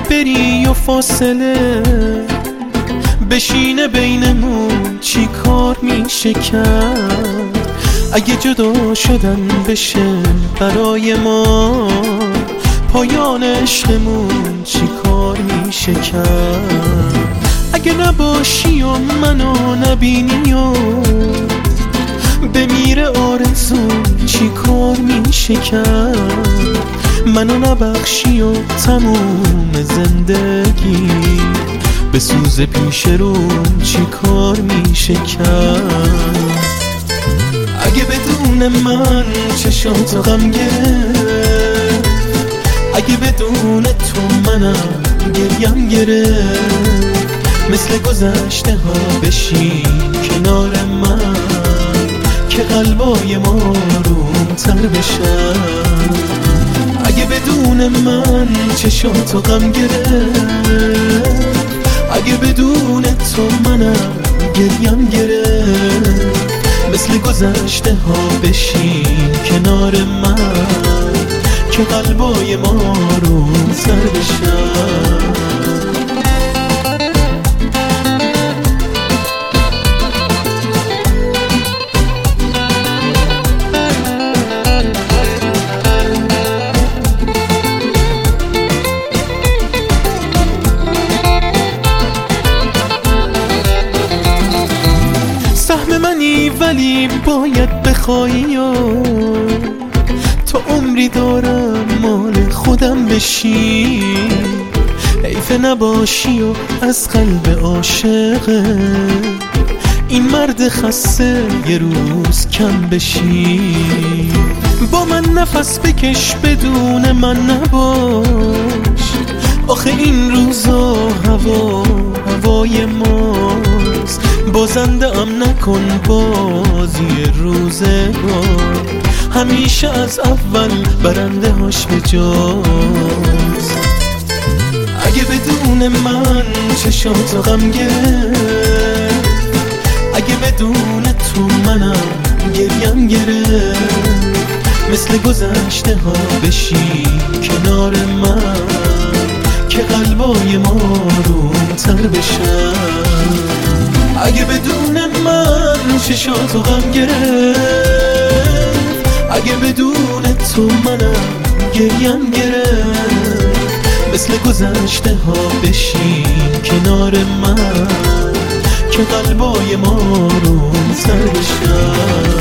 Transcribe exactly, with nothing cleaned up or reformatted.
بری و فاصله بشینه بینمون چی کار میشه کرد؟ اگه جدا شدن بشه برای ما پایان عشقمون چی کار میشه کرد؟ اگه نباشی و منو نبینی و بمیره آرزون چی کار میشه کرد؟ منو نبخشی و تموم زندگی به سوز پیش روم چی کار میشه کرد؟ اگه بدون من چشاتو غم گرفت، اگه بدون تو منم گریم گرفت، مثل گذشته ها بشی کنار من که قلبای ما رومتر بشن. اگه بدون من چشاتو غم گرفت، اگه بدون تو منم گریم گرفت، مثل گذشته ها بشی کنار من که قلبای ما رومتر بشن. سهم منی ولی باید بخوایی و تو عمری دارم مال خودم بشی، حیف نباشی و از قلب عاشق این مرد خسته یه روز کم بشی. با من نفس بکش بدون من نباش، آخه این روزا هوا هوای ماست، بازنده ام نکن بازی روزگار، همیشه از اول برنده هاش به جاست. اگه بدون من چشاتو غم گرفت، اگه بدون تو منم گریم گرفت، مثل گذشته ها بشی کنار من که قلبای ما رومتر بشن. اگه بدون من چشاتو غم گرفت، اگه بدون تو منم گریم گرفت، مثل گذشته ها بشی کنار من که قلبای ما رومتر بشن.